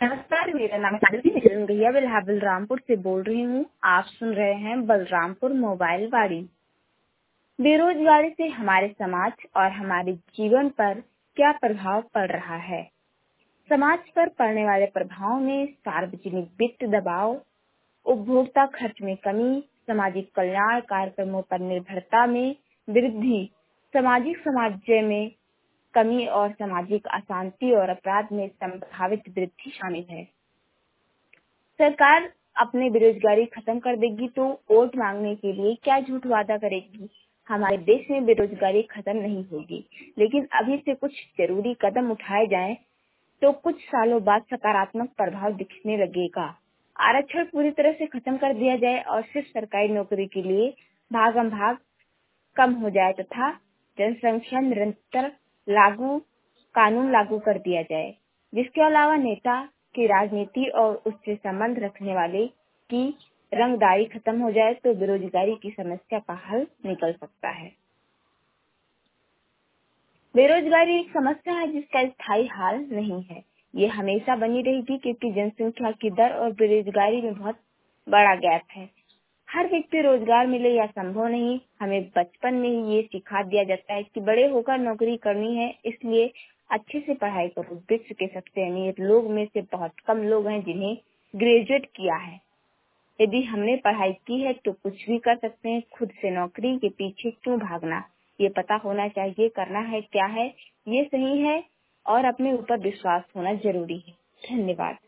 नमस्कार, मेरा नाम सागरी गैया बलरामपुर से बोल रही हूँ। आप सुन रहे हैं बलरामपुर मोबाइल वाणी। बेरोजगारी से हमारे समाज और हमारे जीवन पर क्या प्रभाव पड़ रहा है? समाज पर पड़ने वाले प्रभाव में सार्वजनिक वित्त दबाव, उपभोक्ता खर्च में कमी, सामाजिक कल्याण कार्यक्रमों पर निर्भरता में वृद्धि, सामाजिक समाज में कमी और सामाजिक अशांति और अपराध में संभावित वृद्धि शामिल है। सरकार अपने बेरोजगारी खत्म कर देगी तो वोट मांगने के लिए क्या झूठ वादा करेगी? हमारे देश में बेरोजगारी खत्म नहीं होगी, लेकिन अभी से कुछ जरूरी कदम उठाए जाएं तो कुछ सालों बाद सकारात्मक प्रभाव दिखने लगेगा। आरक्षण पूरी तरह से खत्म कर दिया जाए और सिर्फ सरकारी नौकरी के लिए भागम भाग कम हो जाए तथा जनसंख्या निरंतर कानून लागू कर दिया जाए, जिसके अलावा नेता की राजनीति और उससे संबंध रखने वाले की रंगदारी खत्म हो जाए तो बेरोजगारी की समस्या का हल निकल सकता है। बेरोजगारी एक समस्या है जिसका स्थायी हल नहीं है। ये हमेशा बनी रहेगी क्योंकि जनसंख्या की दर और बेरोजगारी में बहुत बड़ा गैप है। हर व्यक्ति रोजगार मिले या संभव नहीं। हमें बचपन में ही ये सिखा दिया जाता है कि बड़े होकर नौकरी करनी है, इसलिए अच्छे से पढ़ाई करो। विश्व के सबसे अमीर लोग में से बहुत कम लोग हैं जिन्हें ग्रेजुएट किया है। यदि हमने पढ़ाई की है तो कुछ भी कर सकते हैं। खुद से नौकरी के पीछे क्यों भागना? ये पता होना चाहिए करना है क्या है, ये सही है और अपने ऊपर विश्वास होना जरूरी है। धन्यवाद।